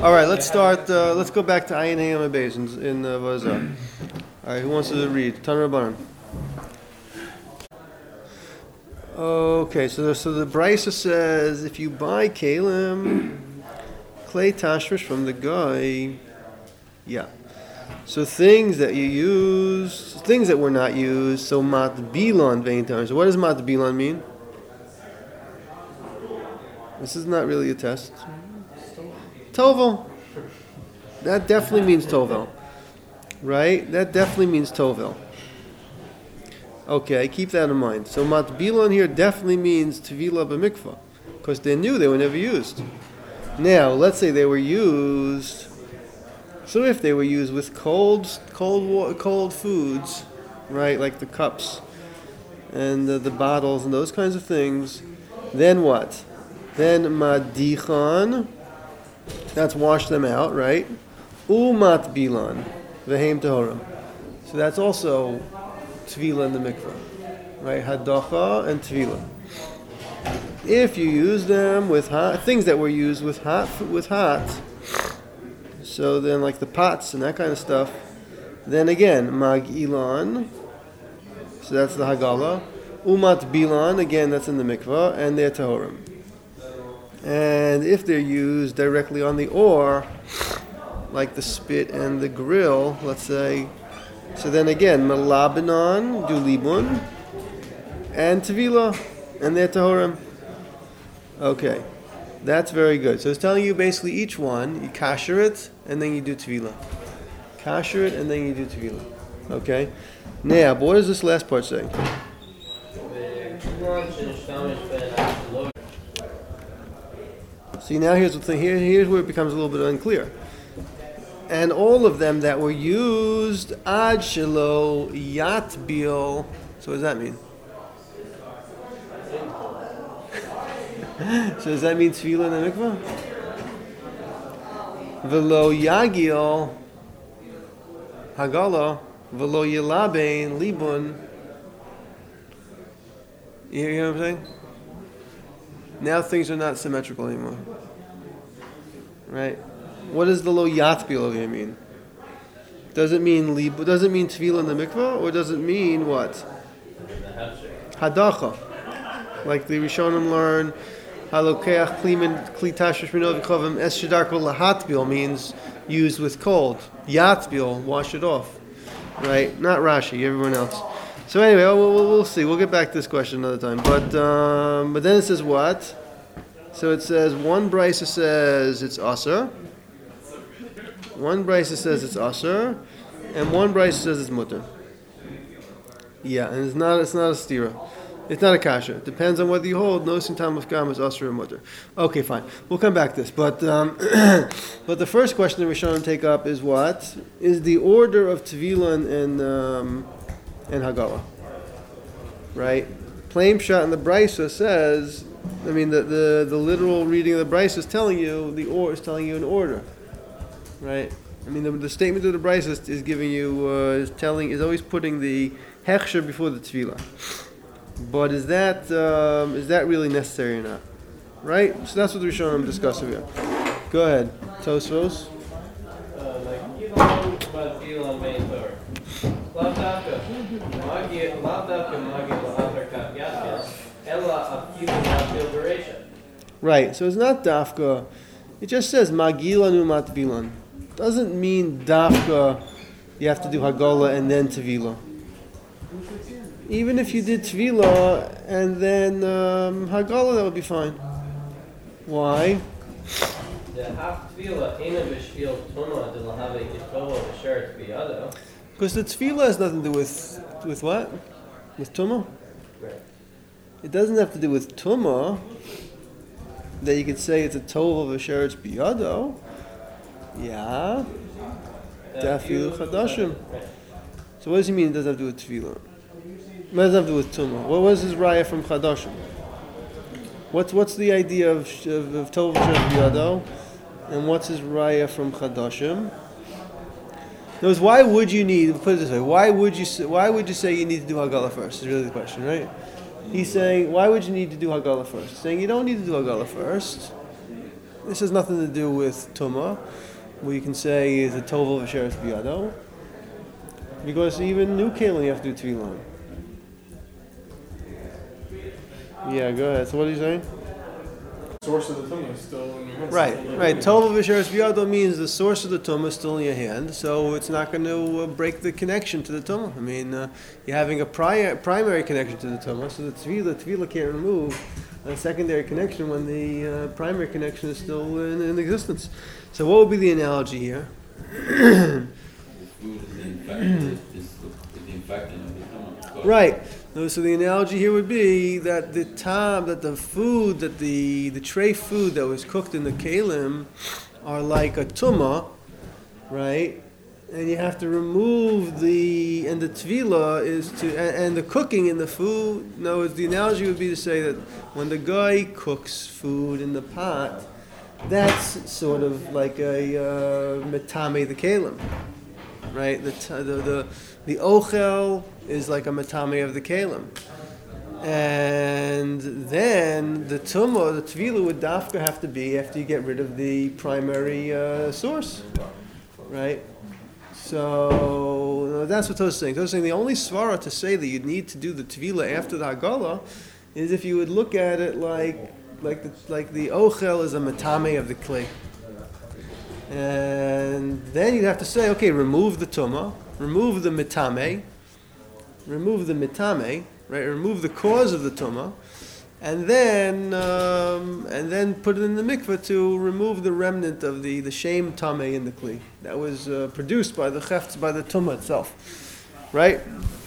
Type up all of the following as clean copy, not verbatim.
All right, let's start. Let's go back to Ayin Hayam Beis in Vazar. All right, who wants to read? Tanur Rabbanan. Okay, so the Brisa says if you buy kalim, clay tashmish from the guy, yeah. So things that you use, things that were not used. So mat bilan vein times. So what does mat bilan mean? This is not really a test. Tovel. That definitely means Tovel. Right? That definitely means Tovel. Okay, keep that in mind. So matbilan here definitely means Tevila b'mikvah, because they knew they were never used. Now, let's say they were used. So if they were used with cold foods, right, like the cups and the bottles and those kinds of things, then what? Then madichan. That's wash them out, right? Umat bilan, vehem tahorim. So that's also tvila in the mikvah, right? Hadacha and tvila. If you use them with hot things that were used with hot, so then like the pots and that kind of stuff, then again magilan. So that's the hagala. Umat bilan, again that's in the mikvah, and they're tahorim. And if they're used directly on the ore, like the spit and the grill, let's say, so then again, melabanon, do libun, and tevila, and they're tahorim. Okay, that's very good. So it's telling you basically each one, you kasher it, and then you do tevila. Kasher it, and then you do tevila. Okay? Now, but what does this last part say? See, now here's the thing. Here's where it becomes a little bit unclear. And all of them that were used ad shelo yatbil. So what does that mean? So does that mean tefillah in the mikvah? Velo yagil hagala velo yilabein libun. You hear what I'm saying? Now things are not symmetrical anymore. Right? What does the lo yatbil over here mean? Does it mean tefillah in the mikvah, or does it mean what? Hadacha. Like the Rishonim learn, halokeach kli tashmish minov v'chavim es shedarko lahatbil means used with cold. Yatbil, wash it off. Right? Not Rashi, everyone else. So anyway, we'll see. We'll get back to this question another time. But then it says what? So it says one brisa says it's aser. One brisa says it's aser, and one brisa says it's mutter. Yeah, and it's not a stira. It's not a kasha. It depends on whether you hold nosin tam of gam is aser or mutter. Okay, fine. We'll come back to this. But but the first question that we're trying to take up is what? Is the order of tevila and hagala. Right? Plain shot in the brisa says, I mean the literal reading of the brisa is telling you is telling you an order. Right? I mean the statement of the brisa is giving you is always putting the hechsher before the tefillah. But is that really necessary or not? Right? So that's what the Rishonim discussing here. Go ahead, Tosfos. Right, so it's not dafka. It just says magilan umat bilan. Doesn't mean dafka you have to do hagala and then tevila. Even if you did tevila and then hagala, that would be fine. Why? Because the tefillah has nothing to do with what? With tumah? Right. It doesn't have to do with tumah that you could say it's a tov of a sheretz biyado. Yeah. Dafil chadashim. So what does he mean it doesn't have to do with tefillah? What does it have to do with tumah? What was his raya from chadashim? What's the idea of tov of sheretz biyado? And what's his raya from chadashim? Notice, why would you need? Put it this way: why would you say you need to do hagala first? Is really the question, right? He's saying, why would you need to do hagala first? He's saying you don't need to do hagala first This has nothing to do with Tumah. We can say is a Tovel V'Sheres B'Yado. Because even new Kalim you have to do Tefillah on. Yeah, go ahead. So what are you saying? Source of the tumah is still in your hand. Right. Tovel V'Sheres B'Yado means the source of the tumah is still in your hand, so it's not going to break the connection to the tumah. I mean, you're having a primary connection to the tumah, so the tefillah can't remove a secondary connection when the primary connection is still in existence. So what would be the analogy here? The food is the infectant of the tumah. Right. So the analogy here would be that the tray food that was cooked in the kalim are like a tumah, right? And you have to remove the tefillah is to and the cooking in the food. No, the analogy would be to say that when the guy cooks food in the pot, that's sort of like a metame the kalim, right? The ochel is like a matame of the kalim. And then the tumah, the tefillah would dafka have to be after you get rid of the primary source, right? So that's what Tosh is saying. Tosh is saying the only svara to say that you'd need to do the tefillah after the hagala is if you would look at it like the ochel is a matame of the clay. And then you'd have to say, okay, remove the tumah, remove the mitame, right? Remove the cause of the tumah, and then put it in the mikveh to remove the remnant of the shame tameh in the kli that was produced by the chefts, by the tumah itself, right?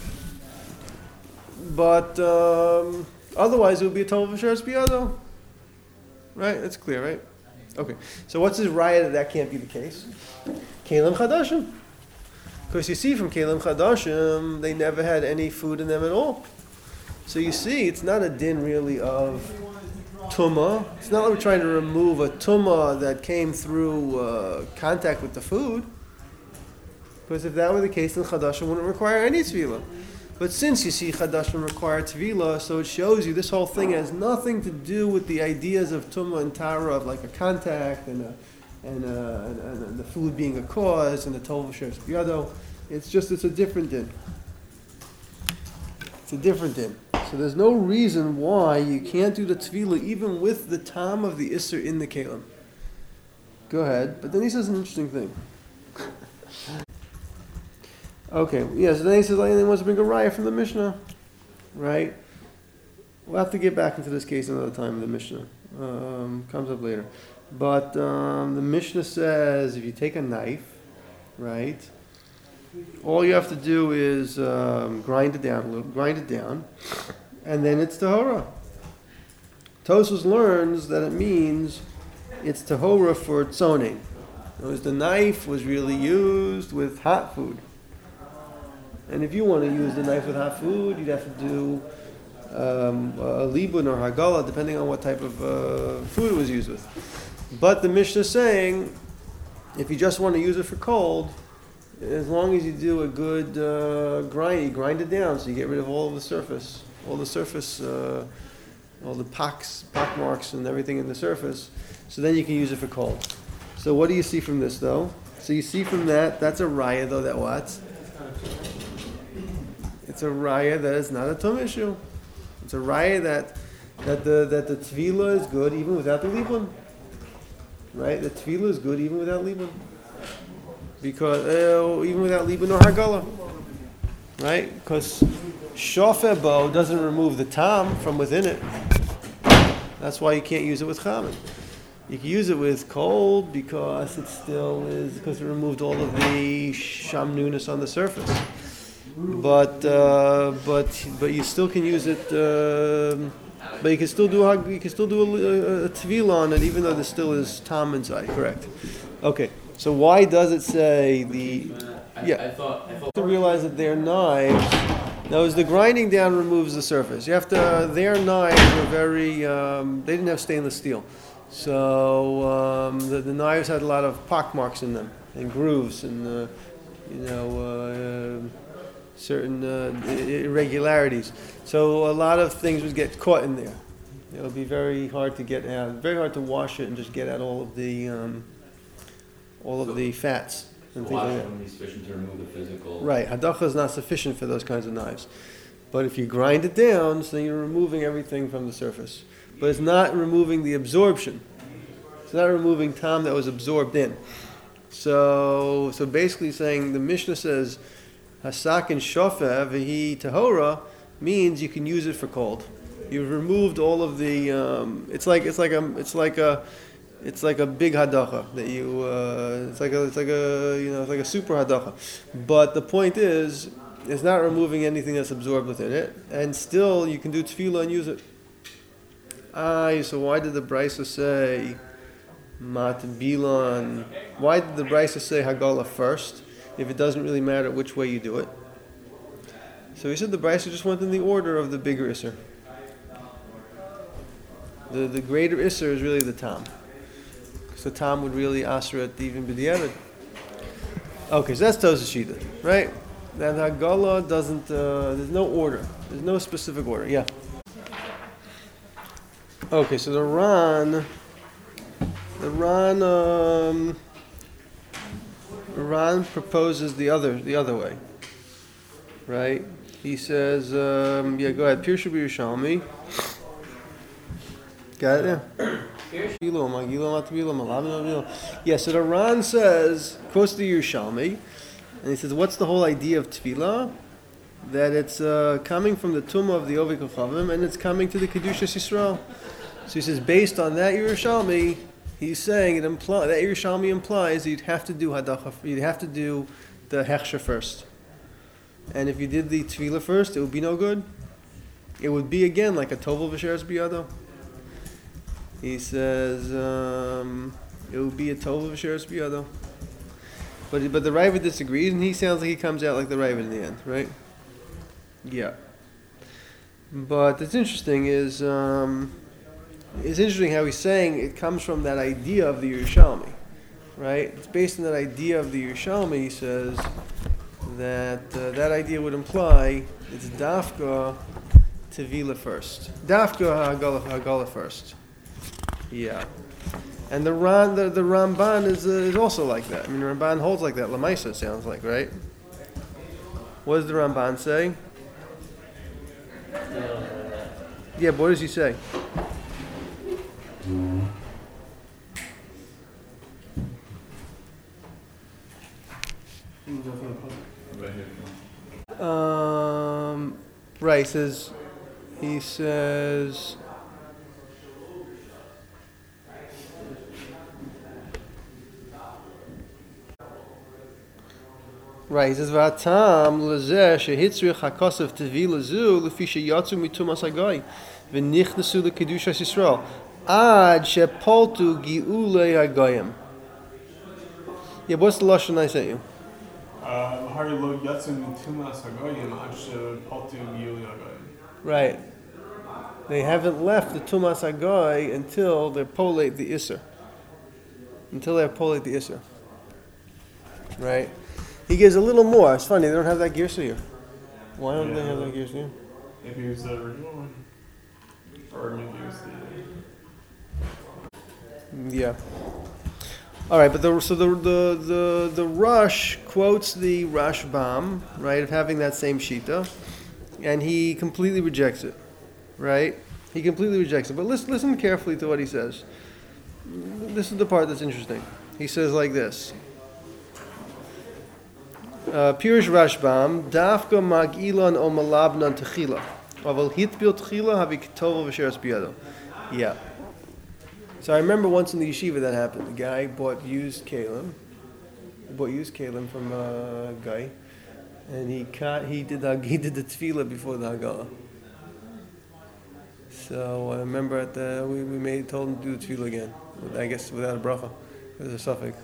But otherwise, it would be a tovel v'sheres b'yado, right? That's clear, right? Okay. So what's his raya that can't be the case? Kalim chadashim. Because you see from Kalim Chadashim, they never had any food in them at all. So you see, it's not a din really of tumah. It's not like we're trying to remove a tumah that came through contact with the food. Because if that were the case, then Chadashim wouldn't require any tefillah. But since you see Chadashim require tefillah, so it shows you this whole thing has nothing to do with the ideas of tumah and tara of like a contact and the food being a cause and the tovel v'sheres b'yado. It's a different din. It's a different din. So there's no reason why you can't do the tefillah even with the tam of the isser in the kalim. Go ahead. But then he says an interesting thing. Okay, so then he says, he wants to bring a raya from the Mishnah, right? We'll have to get back into this case another time, the Mishnah. Comes up later. But the Mishnah says if you take a knife, right, all you have to do is grind it down, and then it's tahora. Tosfos learns that it means it's tahora for tzoning. The knife was really used with hot food. And if you want to use the knife with hot food, you'd have to do a libun or hagala, depending on what type of food it was used with. But the Mishnah is saying, if you just want to use it for cold, as long as you do a good grind, you grind it down, so you get rid of all the surface, all the pock marks and everything in the surface, so then you can use it for cold. So what do you see from this, though? So you see from that's a raya, though, that what? It's a raya that is not a tum issue. It's a raya that the tefillah is good even without the libun. Right? The tefillah is good even without libun. Because even without libun or hagala. Right? Because shofeh bo doesn't remove the tam from within it. That's why you can't use it with chametz. You can use it with cold because it still is, because it removed all of the shamnunas on the surface. But you still can use it. But you can still do a tefillah on it, even though there still is tam inside. Correct. Okay. So why does it say the? I thought to realize that their knives. Now, as the grinding down removes the surface, you have to. Their knives were very. They didn't have stainless steel, so the knives had a lot of pock marks in them and grooves and certain irregularities. So a lot of things would get caught in there. It'll be very hard to get out, very hard to wash it and just get out all of the fats So and things like washing that. wouldn't be sufficient to remove the physical. Right, hadacha is not sufficient for those kinds of knives. But if you grind it down, so you're removing everything from the surface. But it's not removing the absorption. It's not removing tam that was absorbed in. So basically saying, the Mishnah says, hasak and shofeh v'hi tahora means you can use it for cold. You've removed all of the. It's like a big hadacha that you. It's like a super hadacha. But the point is, it's not removing anything that's absorbed within it, and still you can do tefillah and use it. So why did the Brisa say mat bilan? Why did the Brisa say hagala first, if it doesn't really matter which way you do it? So he said the Brisa just went in the order of the bigger isser. The greater isser is really the tam, because the tam would really asra it even b'diavad. Okay, so that's Tosas Shita, right? That hagala doesn't. There's no order. There's no specific order. Yeah. Okay, so the Ran proposes the other way, right? He says, go ahead. Pirshu b'Yerushalmi. Got it? Yeah, so the Ran says, quotes the Yerushalmi, and he says, what's the whole idea of tefillah? That it's coming from the tumah of the Ovik Chavim, and it's coming to the Kedushas Yisrael. So he says, based on that Yerushalmi, he's saying that Yerushalmi implies that you'd have to do hadacha, you'd have to do the hechsher first. And if you did the tefillah first, it would be no good. It would be again like a tovel v'sheres biyado. He says it would be a tovel v'sheres biyado. But the Raiva disagrees, and he sounds like he comes out like the Raiva in the end, right? Yeah. But it's interesting is it's interesting how he's saying it comes from that idea of the Yerushalmi, right? It's based on that idea of the Yerushalmi. He says that that idea would imply it's dafka tevila first, dafka hagala first. Yeah, and the Ramban is also like that. I mean, the Ramban holds like that. Lamaisa sounds like, right? What does the Ramban say? Yeah, but what does he say? Right, he says right, he says Vatam lezeh shehitzrich hakosav tevi lezu lefi sheyatzu mitumas hagoy v'nichnasu lekedushas Yisrael ad shepoltu giulei hagoyim. Yeah, what's the lashon I sent you? Right. They haven't left the Tumas Hagoy until they polate the Isser. Until they polate the Isser. Right? He gives a little more. It's funny, they don't have that Girsa here. Why don't they have that Girsa here? Maybe it was the original one. Or maybe it was the... Yeah. All right, but the Rush quotes the Rashbam, right, of having that same shita, and he completely rejects it, right? He completely rejects it. But listen carefully to what he says. This is the part that's interesting. He says like this: Pirish Rashbam, Dafka Mag'ilan o Malabnan Techila, Aval Hitbil Techila Havi Ketova v'Sheres Biyado. Yeah. So I remember once in the yeshiva that happened. The guy bought used kalim. He bought used kalim from a guy, and he did the tefillah before the Haggalah. So I remember we told him to do the tefillah again. I guess without a bracha. It was a suffix.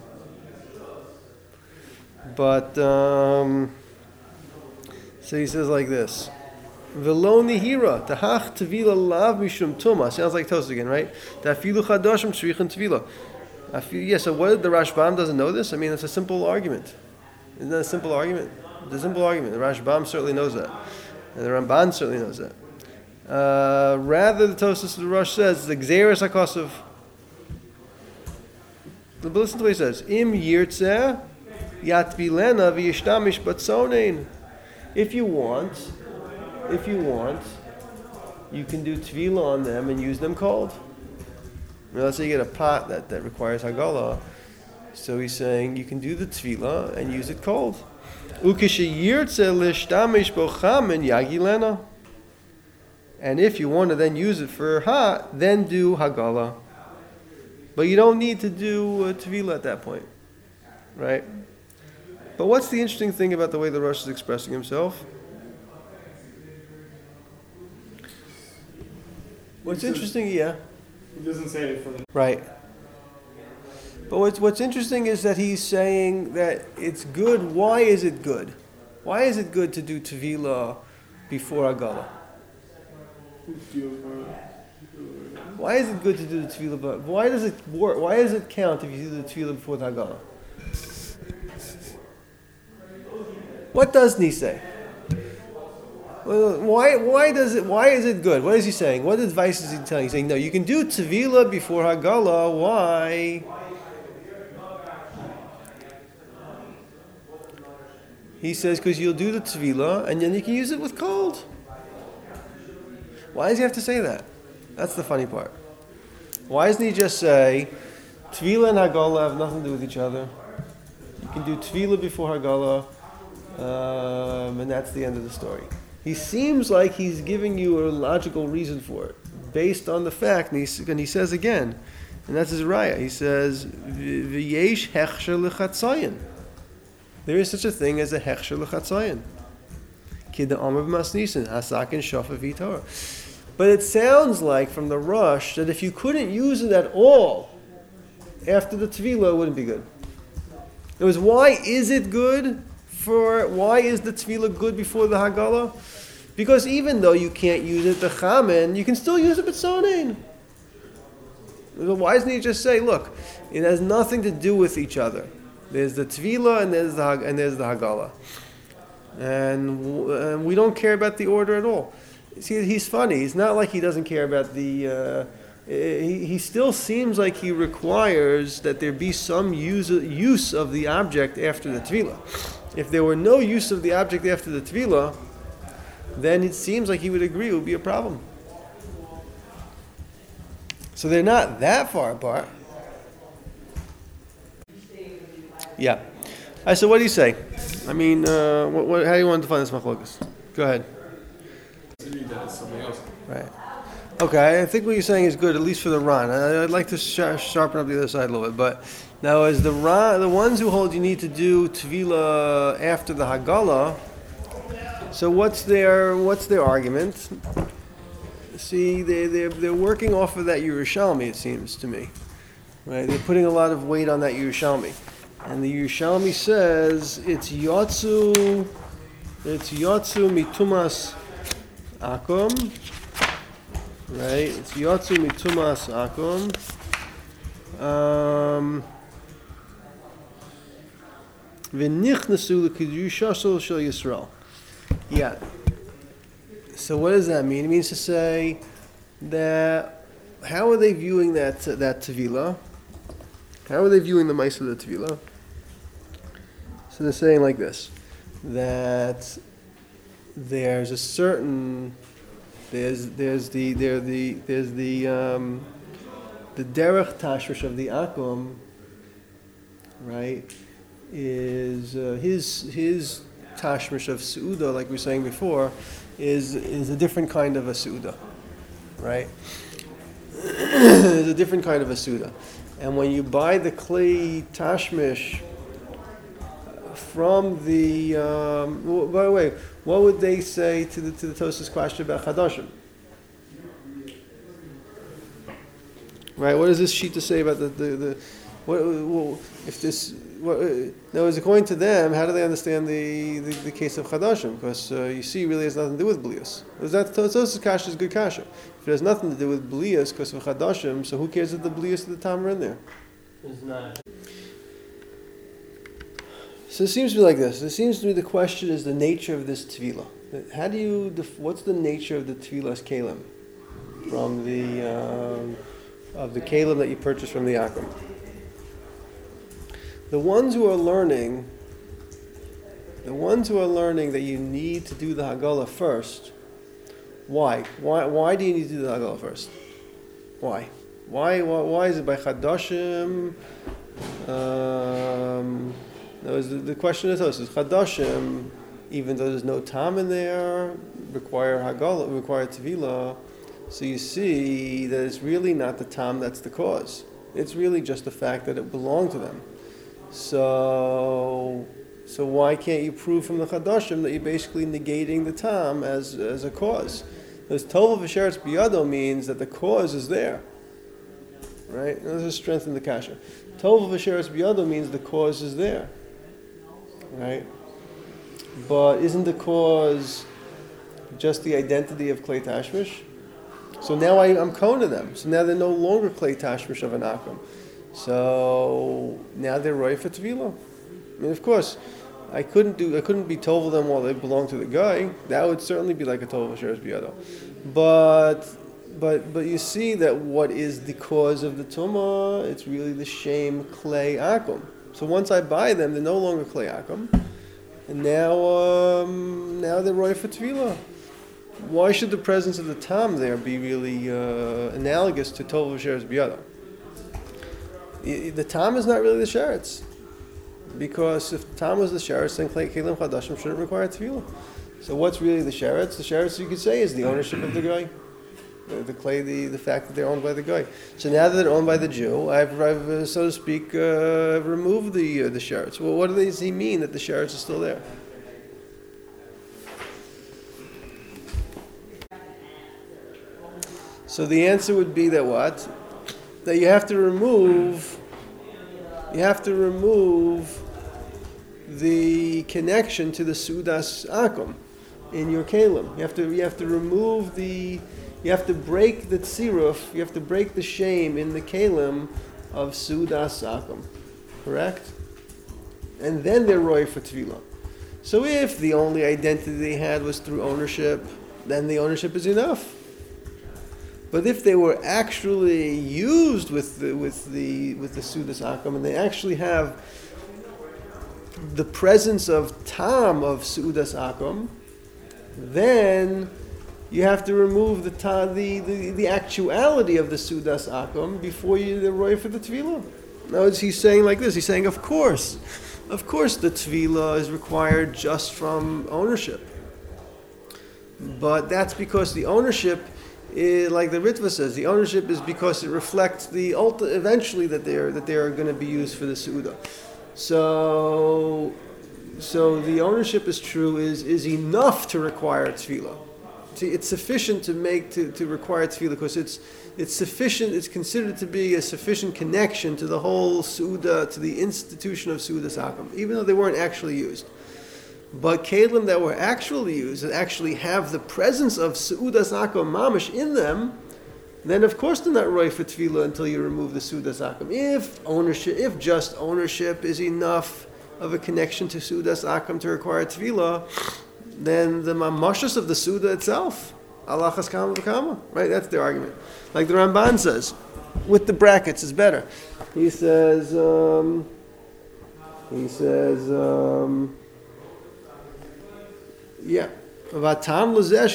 But so he says like this. V'lo nihira tahach tevila lav mishum tuma. Sounds like Tosas again, right? Tafilu chadashim tzrichin tevila. Yeah. So what? The Rashbam doesn't know this? I mean, it's a simple argument. Isn't that a simple argument? It's a simple argument. The Rashbam certainly knows that, and the Ramban certainly knows that. Rather, the Tosfos of the Rosh says the Gzeres HaKosav. Listen to what he says. Im yirtzeh yatbilena v'yishtamish batzonein. If you want, you can do tvila on them and use them cold. Now, let's say you get a pot that requires hagala. So he's saying you can do the tvila and use it cold. Ukeshiyirtzeh lishtamish bochamin yagilena. And if you want to then use it for hot, then do hagala. But you don't need to do tvila at that point, right? But what's the interesting thing about the way the Rosh is expressing himself? What's interesting, yeah. He doesn't say it from. Right. But what's interesting is that he's saying that it's good. Why is it good? Why is it good to do tvila before hagala? Why is it good to do the tefillah? But why does it work? Why does it count if you do the tefillah before the hagala? What doesn't he say? Well, why is it good? What is he saying? What advice is he telling? He's saying no. You can do tefillah before hagala. Why? He says because you'll do the tefillah and then you can use it with cold. Why does he have to say that? That's the funny part. Why doesn't he just say, Tvila and Hagala have nothing to do with each other. You can do Tvila before Hagala, and that's the end of the story. He seems like he's giving you a logical reason for it, based on the fact, and he says again, and that's his raya. He says, V'yesh hechsher l'chatzayin. There is such a thing as a hechsher l'chatzayin. Kid the Amr b'masnisin, hasak and shafa v'torah. But it sounds like from the Rosh that if you couldn't use it at all after the Tvila, it wouldn't be good. It was why is it good? Why is the Tvila good before the Hagala? Because even though you can't use it the Chamen, you can still use it B'tzonein. Why doesn't he just say, look, it has nothing to do with each other. There's the Tvila and there's the Hagala. And we don't care about the order at all. See, he's funny. It's not like he doesn't care about the... He still seems like he requires that there be some use of the object after the Tvila. If there were no use of the object after the Tvila, then it seems like he would agree it would be a problem. So they're not that far apart. Yeah. So what do you say? I mean, how do you want to define this machlokas? Go ahead. Right. Okay, I think what you're saying is good, at least for the Ran. I'd like to sharpen up the other side a little bit. But now, as the ones who hold you need to do Tvila after the Hagala, so what's their argument? See, they're working off of that Yerushalmi, it seems to me. Right? They're putting a lot of weight on that Yerushalmi. And the Yerushalmi says it's Yotzu mitumas akum, right? It's Yotzu mitumas akum. V'nichnasu l'kedushaso shel Yisrael. Yeah. So what does that mean? It means to say that how are they viewing that tevila? How are they viewing the mice of the tevila? So they're saying like this, that there's a certain there's the derech tashrish of the akum, right? Is his tashrish of seuda, like we were saying before, is a different kind of a seuda, right? It's a different kind of a seuda, and when you buy the clay tashmish from the by the way, what would they say to the Tosfos question about chadashim? Right? What does this sheet to say about the if this? Now, is according to them, how do they understand the case of chadashim? Because you see, really has nothing to do with blias. That Tosfos kasha is good kasha. If it has nothing to do with blias because of chadashim, so who cares if the blias of the tam are in there? It's not. So it seems to be like this. It seems to me the question is the nature of this tefillah. How do you? What's the nature of the tefillah's kalim from the of the kalim that you purchased from the Akum? The ones who are learning that you need to do the Haggalah first. Why? Why do you need to do the Haggalah first? Why? Why is it by Chadashim? The question is Chadashim, even though there's no tam in there, require Haggalah, require Tevilah. So you see that it's really not the tam that's the cause. It's really just the fact that it belonged to them. So why can't you prove from the Chadashim that you're basically negating the tam as a cause? Because Tova v'sheretz biyado means that the cause is there. Right? This is strength in the kasha. Tova v'sheretz biyado means the cause is there. Right? But isn't the cause just the identity of Klei Tashmish? So now I'm kona them. So now they're no longer Klei Tashmish of an Akum. So now they're roy for Tevilah. I mean, of course, I couldn't be told them while they belong to the guy. That would certainly be like a Tova Sheretz Biyado. But you see that what is the cause of the Tumah? It's really the shame Klei Akum. So once I buy them, they're no longer Klei Akum. And now they're roy for Tevilah. Why should the presence of the Tam there be really analogous to Tova Sheretz Biyado? The Tam is not really the Sheretz. Because if Tam was the Sheretz, then Kelim Chadashim shouldn't require Tevilah. So what's really the Sheretz? The Sheretz, you could say, is the ownership of the guy. The fact that they're owned by the guy. So now that they're owned by the Jew, I've so to speak, removed the Sheretz. Well, what does he mean that the Sheretz is still there? So the answer would be that what? That you have to remove the connection to the Sudas Akum in your Kalim. You have to remove you have to break the tziruf, you have to break the shame in the Kalim of Sudas Akum. Correct? And then they're roy for Tevilah. So if the only identity they had was through ownership, then the ownership is enough. But if they were actually used with the Sudas Akum, and they actually have the presence of Tam of Sudas Akum, then you have to remove the actuality of the Sudas Akum before you're roy for the Tevilah. Now he's saying like this. He's saying, of course, the Tevilah is required just from ownership, but that's because the ownership, like the Ritva says, the ownership is because it reflects eventually that they're going to be used for the Su'udah. So the ownership is true is enough to require Tevilah. It's sufficient to require Tevilah because it's sufficient. It's considered to be a sufficient connection to the whole Su'udah, to the institution of Su'udas Akum, even though they weren't actually used. But Kalim that were actually used, that actually have the presence of Su'udas Akum Mamish in them, then of course they're not roy for Tevilah until you remove the Su'udas Akum. If just ownership is enough of a connection to Su'udas Akum to require Tevilah, then the mamashas of the Su'udah itself, Alachas Kama V'Kama, right? That's their argument. Like the Ramban says, with the brackets is better. He says, yeah. They left the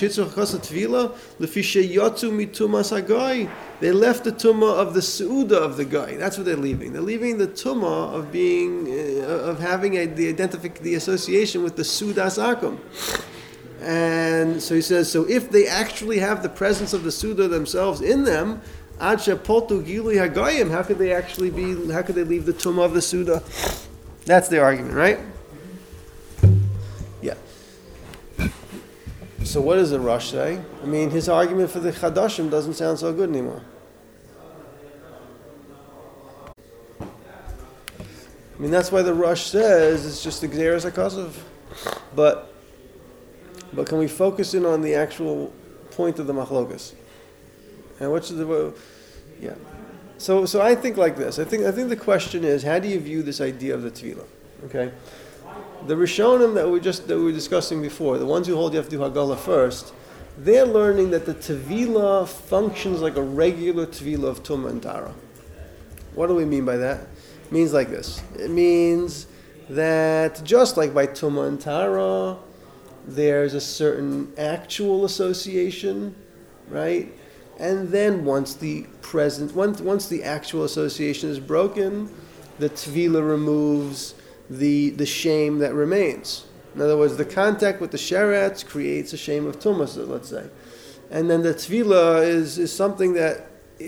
tumah of the su'udah of the guy. That's what they're leaving. They're leaving the tumah of having the association with the sudas akum. And so he says, so if they actually have the presence of the suda themselves in them, how could they leave the tumah of the suda? That's their argument, right? Yeah. So what does the Rush say? I mean, his argument for the Chadashim doesn't sound so good anymore. I mean, that's why the Rush says it's just the Gzeres HaKasav. But can we focus in on the actual point of the Machlokas? And what's the... Yeah. So I think like this. I think the question is, how do you view this idea of the Tevilah? Okay? The Rishonim that we were discussing before, the ones who hold you have to do Hagala first, they're learning that the Tevila functions like a regular Tevila of Tumah and Tara. What do we mean by that? It means like this. It means that just like by Tumah and Tara, there's a certain actual association, right? And then once the actual association is broken, the Tevila removes the shame that remains. In other words, the contact with the sheretz creates a shame of Tumah, let's say. And then the Tevila is something that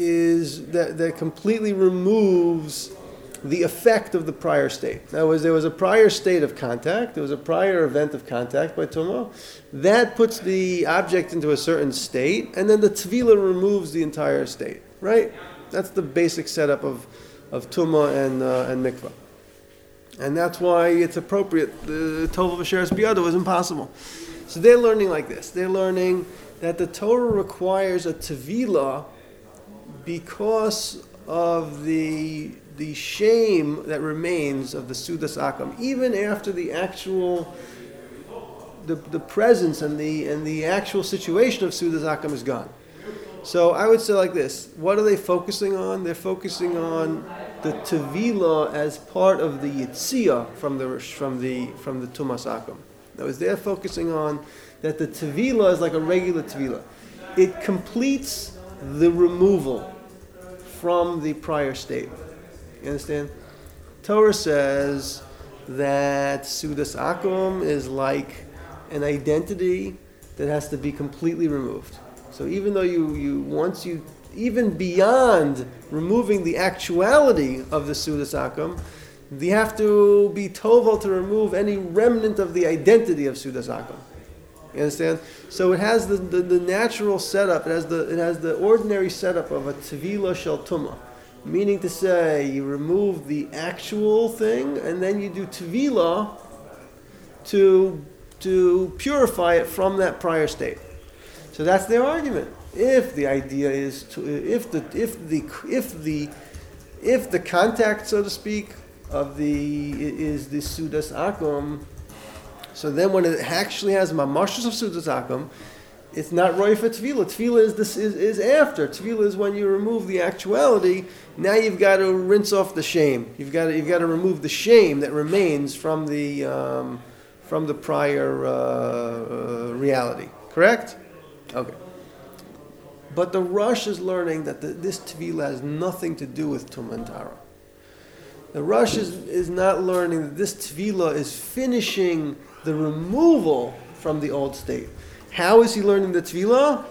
completely removes the effect of the prior state. In other words, there was a prior state of contact, there was a prior event of contact by Tumah. That puts the object into a certain state, and then the Tevila removes the entire state, right? That's the basic setup of Tumah and Mikvah. And that's why it's appropriate. The Tova V'Sheres Biyado is impossible. So they're learning like this. They're learning that the Torah requires a Tevila because of the shame that remains of the Sudas Akam, even after the actual, the presence and the actual situation of Sudas Akam is gone. So I would say like this: what are they focusing on? They're focusing on the Tevila as part of the Yitziyah from the Tumas Akam. That was they're focusing on that the Tevila is like a regular Tevila. It completes the removal from the prior state. You understand? Torah says that Sudas Akum is like an identity that has to be completely removed. So even though even beyond removing the actuality of the Sudas Akum, you have to be toval to remove any remnant of the identity of Sudas Akum. You understand? So it has the natural setup. It has the ordinary setup of a Tevila Shel Tumah. Meaning to say, you remove the actual thing, and then you do Tevila to purify it from that prior state. So that's their argument. If the idea is if the contact, so to speak, is the Sudas Akum, so then when it actually has mamashus of Sudas Akum, it's not roy for Tevila. Tevila is after. Tevila is when you remove the actuality. Now you've got to rinse off the shame. You've got to remove the shame that remains from the prior reality. Correct? Okay. But the Rosh is learning that this Tevila has nothing to do with Tumah and Tara. The Rosh is not learning that this Tevila is finishing the removal from the old state. How is he learning the Tevila?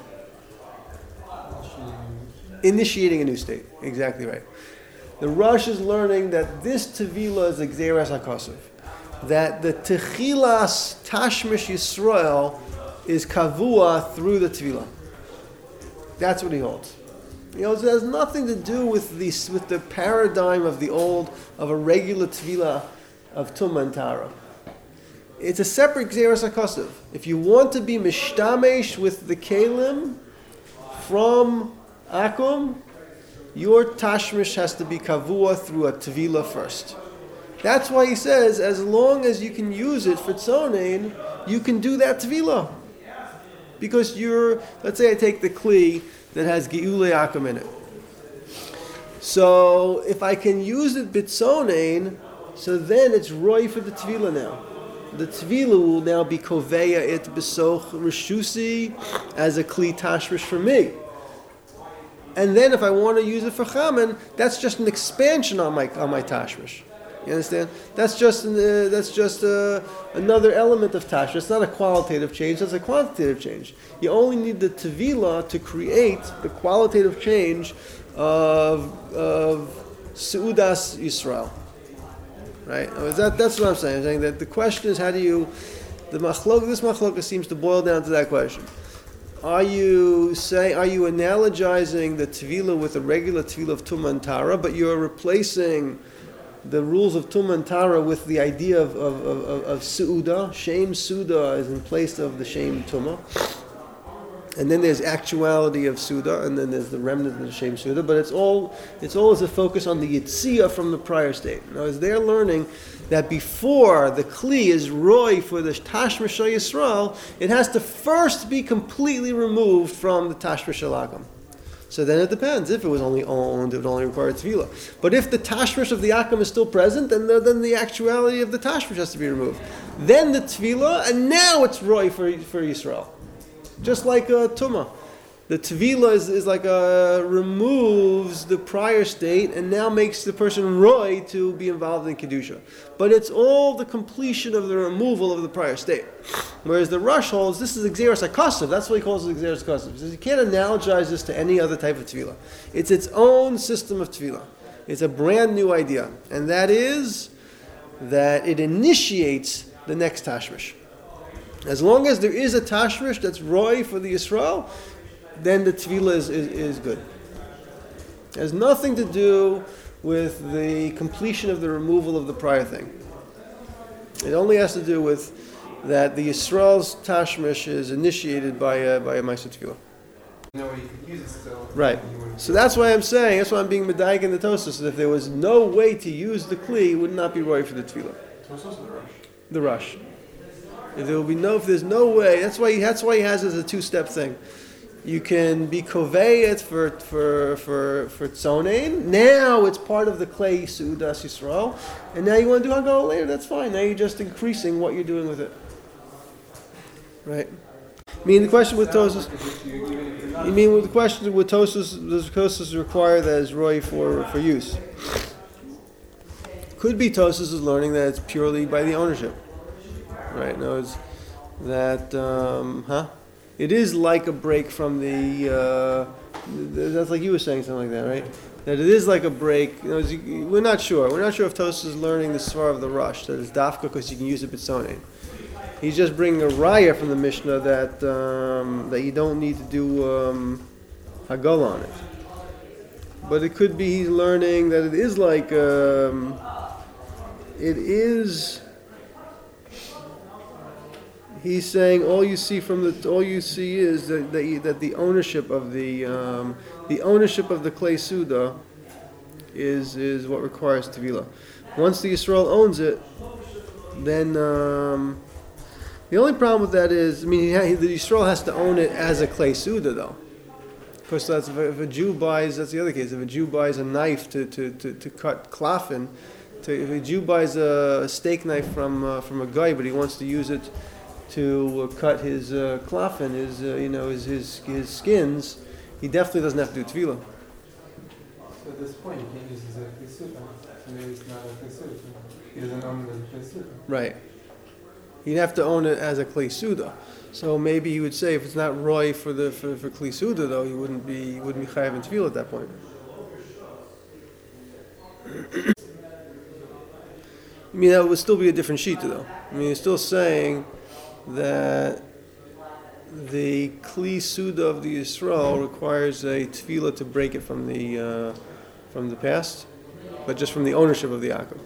Initiating a new state. Exactly right. The Rosh is learning that this Tevila is a Gzeras HaKosov. That the Techilas Tashmish Yisrael is Kavua through the Tevila. That's what he holds. He holds it has nothing to do with the paradigm of a regular Tevila of Tumah and Tara. It's a separate Gzeras HaKosov. If you want to be mishtamesh with the Kalim from Akum, your Tashmish has to be Kavua through a Tevila first. That's why he says, as long as you can use it for Tzonein, you can do that Tevila. Because let's say I take the Kli that has Geulei Akum in it. So if I can use it Bitzonein, so then it's Roy for the Tevila now. The Tevila will now be Koveya it Besoch Rishusi as a Kli Tashmish for me. And then if I want to use it for Chaman, that's just an expansion on my Tashmish. You understand? That's just another element of Tashmish. It's not a qualitative change, it's a quantitative change. You only need the Tevila to create the qualitative change of Seudas Yisrael. Right? That's what I'm saying. I'm saying that the question is, how do you... this machloka seems to boil down to that question. Are you analogizing the Tevila with a regular Tevila of Tumah and Tara, but you're replacing the rules of Tumah and Tara with the idea of Seuda? Shame Seuda is in place of the shame Tumah. And then there's actuality of Suda, and then there's the remnant of the Shem Suda, but it's all as a focus on the Yitzia from the prior state. Now, as they're learning that before the Kli is Roy for the Tashmish Yisrael, it has to first be completely removed from the Tashmish Agam. So then it depends. If it was only owned, it would only require Tefillah. But if the Tashmish of the Akam is still present, then the actuality of the Tashmish has to be removed. Then the Tefillah, and now it's Roy for Yisrael. Just like a Tumah. The Tevila is like removes the prior state and now makes the person Roy to be involved in Kedusha. But it's all the completion of the removal of the prior state. Whereas the Rush holds, this is Xeris HaKasav. That's what he calls it Xeris HaKasav. He says you can't analogize this to any other type of Tevila. It's its own system of Tevila. It's a brand new idea. And that is that it initiates the next Tashmish. As long as there is a Tashmish that's Roy for the Yisrael, then the Tefillah is good. It has nothing to do with the completion of the removal of the prior thing. It only has to do with that the Yisrael's Tashmish is initiated by a Ma'aser Tefillah. No way you could use it still. Right. So that's why I'm saying, that's why I'm being Medaik in the Tosfos, that if there was no way to use the Kli, it would not be Roy for the Tefillah. Tosfos or the Rush? The Rush. If there's no way, that's why he has it as a two-step thing. You can be koveyet for tzonein. Now it's part of the clay Seudas Yisrael, and now you want to do Haggalah later. That's fine. Now you're just increasing what you're doing with it. Right? I mean, the question with Tosfos. You mean with the question with Tosfos, does Tosfos require that as Roy for use? Could be Tosfos is learning that it's purely by the ownership. Right? No, it's that. It is like a break from the. That's like you were saying something like that, right? That it is like a break. We're not sure. We're not sure if Tosfos is learning the Svar of the Rush, that it's dafka because you can use it b'tzonein. He's just bringing a raya from the Mishnah that that you don't need to do Haggalah on it. But it could be he's learning that it is like it is. He's saying all you see is that the ownership of the clay Suda is what requires Tevila. Once the Yisrael owns it, then the only problem with that is, the Yisrael has to own it as a clay Suda though. Of course, that's if a Jew buys. That's the other case. If a Jew buys a knife to cut klafin, if a Jew buys a steak knife from a guy, but he wants to use it to cut his klafin, his skins, he definitely doesn't have to do tefillah. So at this point, you can't use it as a klisuta. So maybe it's not a klisuta. He doesn't own it as a klisuta. Right. He'd have to own it as a kli suda. So maybe he would say if it's not roy for kli suda, though, he wouldn't be chayav in tefillah at that point. That would still be a different sheet, though. He's still saying that the Kli Suda of the Yisrael requires a tefillah to break it from the past, but just from the ownership of the Akum.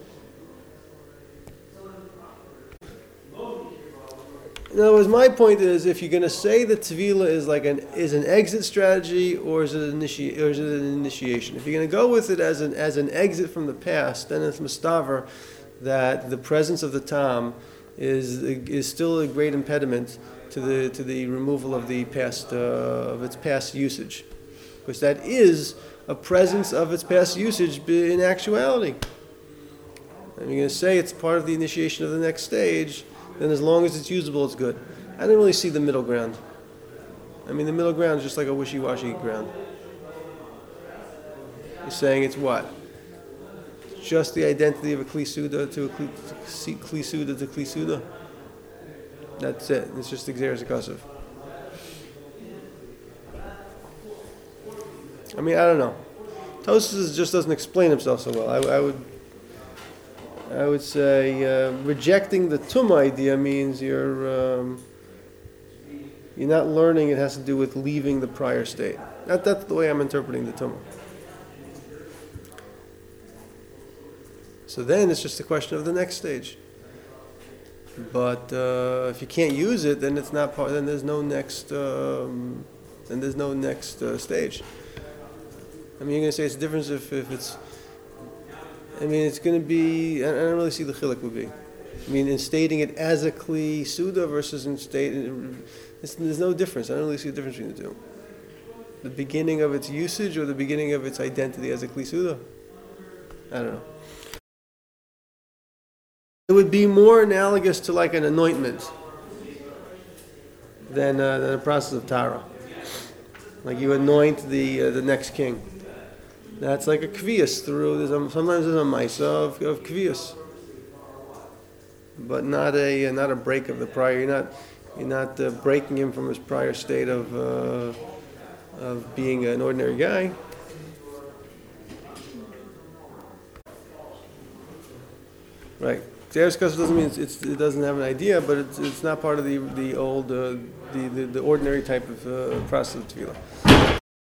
In other words, my point is, if you're going to say that tefillah is an exit strategy or is it an initiation? If you're going to go with it as an exit from the past, then it's mustaver that the presence of the tam is still a great impediment to the removal of the past of its past usage, because that is a presence of its past usage in actuality. And you're going to say it's part of the initiation of the next stage, then as long as it's usable, it's good. I don't really see the middle ground. The middle ground is just like a wishy-washy ground. You're saying it's what? Just the identity of a Kli Suda to a Kli Suda to Kli Suda. That's it. It's just the Xeris HaKasav. I don't know. Tosfos just doesn't explain himself so well. I would say rejecting the Tumah idea means you're not learning. It has to do with leaving the prior state. That's the way I'm interpreting the Tumah. So then it's just a question of the next stage. But if you can't use it, then it's not part. Then there's no next Then there's no next stage. I mean, you're going to say it's a difference if it's. I mean, it's going to be. I don't really see the chiluk would be. I mean, in stating it as a kli suda versus in stating, there's no difference. I don't really see the difference between the two. The beginning of its usage or the beginning of its identity as a kli suda. I don't know. It would be more analogous to like an anointment than a process of tara. Like you anoint the next king. That's like a kvias through. Sometimes there's a maisa of kvias, but not a break of the prior. You're not breaking him from his prior state of being an ordinary guy. Right. Xeris Kasher doesn't mean it doesn't have an idea, but it's not part of the old the ordinary type of process of tefillah.